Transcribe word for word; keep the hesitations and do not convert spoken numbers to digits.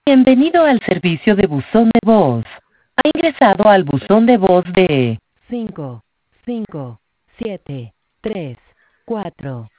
Bienvenido al servicio de buzón de voz. Ha ingresado al buzón de voz de cinco cinco siete tres cuatro